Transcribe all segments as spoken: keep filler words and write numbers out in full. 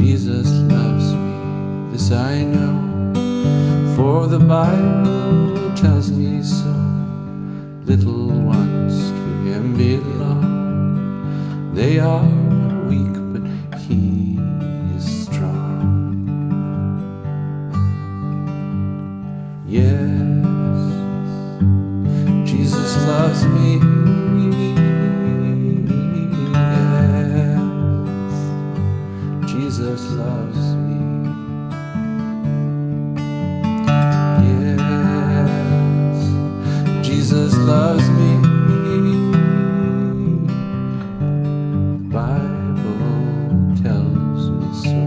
Jesus loves me, this I know, for the Bible tells me so. Little ones to him belong, they are weak but he is strong. Yes, Jesus loves me. Yes, Jesus loves me. Jesus loves me. The Bible tells me so.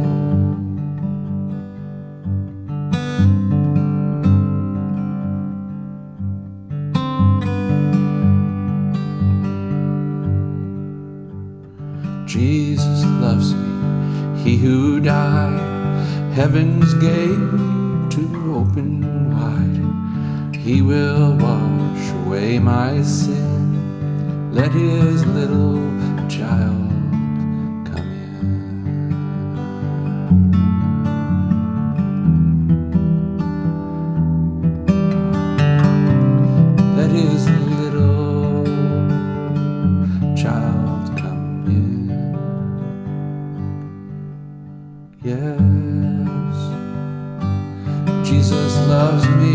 Jesus loves me, he who died, heaven's gate to open wide. He will wash away my sin. Let his little child come in. Let his little child come in. Yes, Jesus loves me.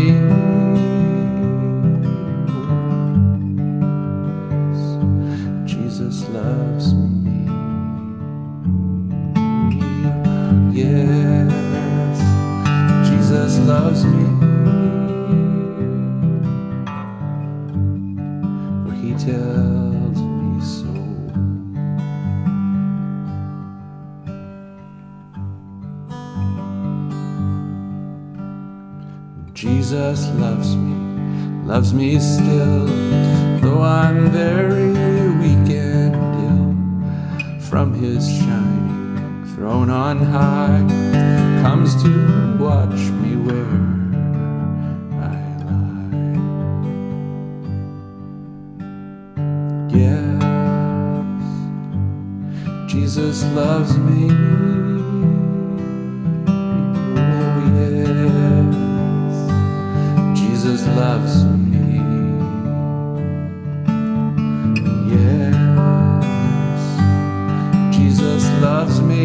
Jesus loves me. Yes, Jesus loves me. For he tells me so. Jesus loves me, loves me still, though I'm very weak and ill. From his shining throne on high comes to watch me where I lie. Yes, Jesus loves me. Oh yes, Jesus loves me. Loves me,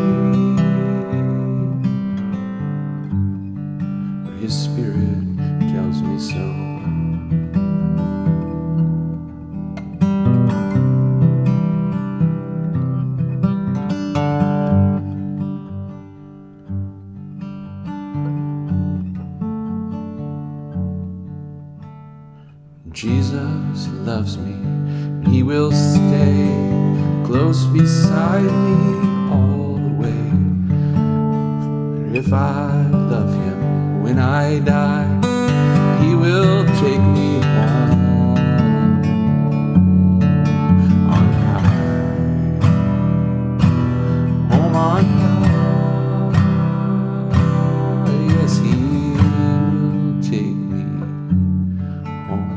for his spirit tells me so. Jesus loves me, he will stay close beside me all the way. If I love him when I die, he will take me home on high, home on high. Yes, he will take me home.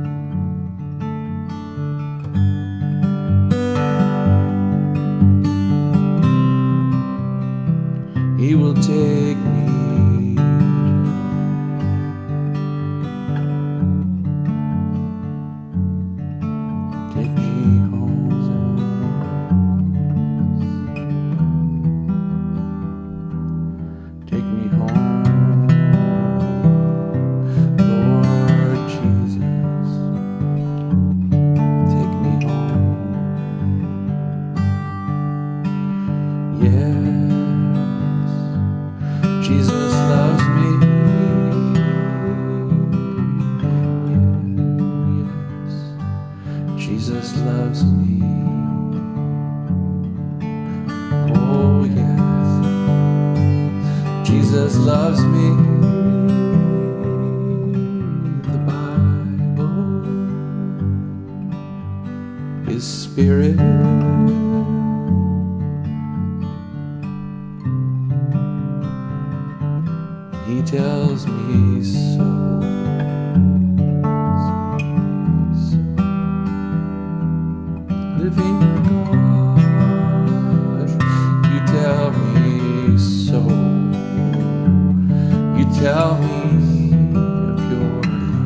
He will take me. Take me home. Take me home, Lord Jesus. Take me home. Yeah. Jesus loves me. Yes, Jesus loves me. Oh yes, Jesus loves me. The Bible, his spirit. He tells me so. Living God, you tell me tell me of your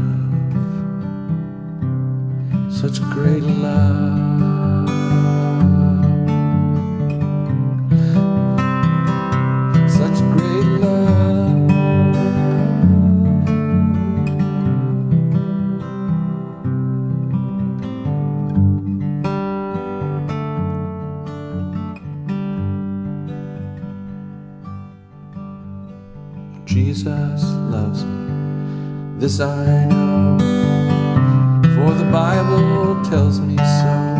love, such great love, such great love. Jesus loves me, this I know, for the Bible tells me so.